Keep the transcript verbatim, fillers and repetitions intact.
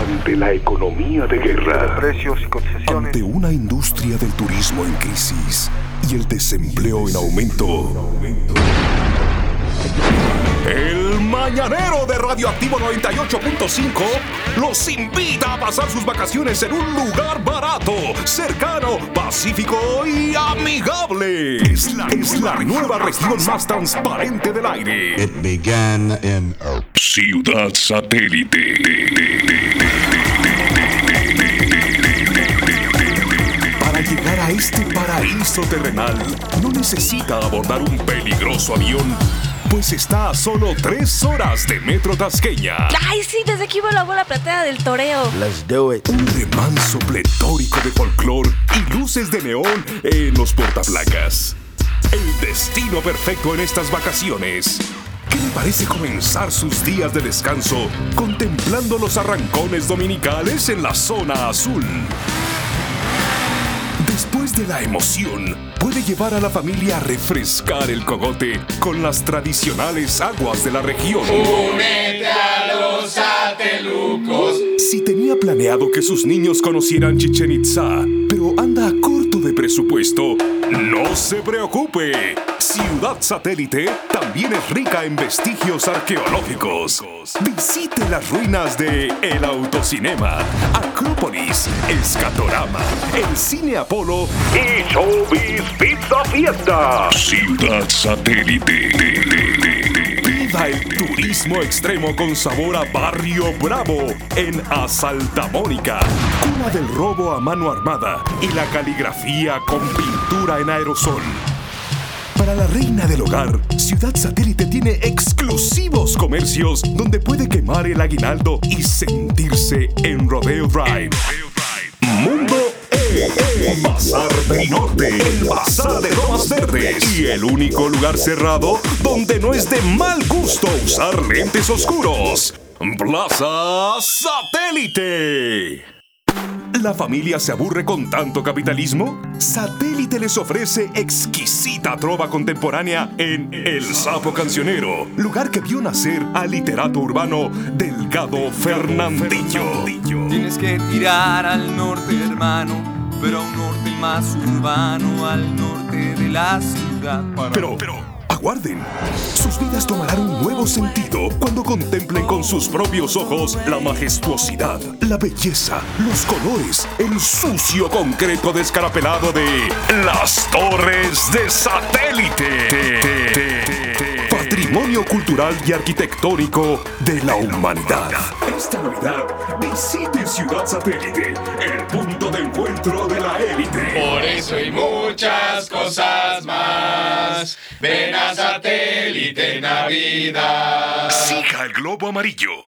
ante la economía de guerra, precios y cotizaciones, ante una industria del turismo en crisis y el desempleo en aumento. El Mañanero de Radioactivo noventa y ocho punto cinco los invita a pasar sus vacaciones en un lugar barato, cercano, pacífico y amigable. Es la, es la nueva región más transparente del aire. It began in Ciudad Satélite. Para llegar a este paraíso terrenal, no necesita abordar un peligroso avión, pues está a solo tres horas de Metro Tasqueña. ¡Ay, sí! Desde aquí veo la bola plateada del toreo. Let's do it. Un remanso pletórico de folclor y luces de neón en los portaplacas. El destino perfecto en estas vacaciones. ¿Qué le parece comenzar sus días de descanso contemplando los arrancones dominicales en la zona azul? Después de la emoción, puede llevar a la familia a refrescar el cogote con las tradicionales aguas de la región. ¡Únete a los satelucos! Si tenía planeado que sus niños conocieran Chichén Itzá, pero anda a corto de presupuesto, no se preocupe. Ciudad Satélite también es rica en vestigios arqueológicos. Visite las ruinas de El Autocinema, Acrópolis, Escatorama, el Cine Apolo y Showbiz Pizza Fiesta. Ciudad Satélite. Viva el turismo extremo con sabor a Barrio Bravo en Asaltamónica, cuna del robo a mano armada y la caligrafía con pintura en aerosol. Para la reina del hogar, Ciudad Satélite tiene exclusivos comercios donde puede quemar el aguinaldo y sentirse en Rodeo Drive. Mundo E, Bazar del Norte, el Bazar de Lomas Verdes y el único lugar cerrado donde no es de mal gusto usar lentes oscuros. Plaza Satélite. ¿La familia se aburre con tanto capitalismo? Satélite les ofrece exquisita trova contemporánea en El Sapo Cancionero, lugar que vio nacer al literato urbano Delgado Fernandillo. Tienes que tirar al norte, hermano, pero a un norte más urbano, al norte de la ciudad. Para... Pero, pero, aguarden. Sus vidas tomarán un nuevo sentido cuando contemplen con sus propios ojos la majestuosidad, la belleza, los colores, el sucio concreto descarapelado de las Torres de Satélite. Patrimonio cultural y arquitectónico de la humanidad. Esta Navidad visite Ciudad Satélite, el punto de encuentro de la élite. Por eso y muchas cosas más, ven a Satélite Navidad. Siga el globo amarillo.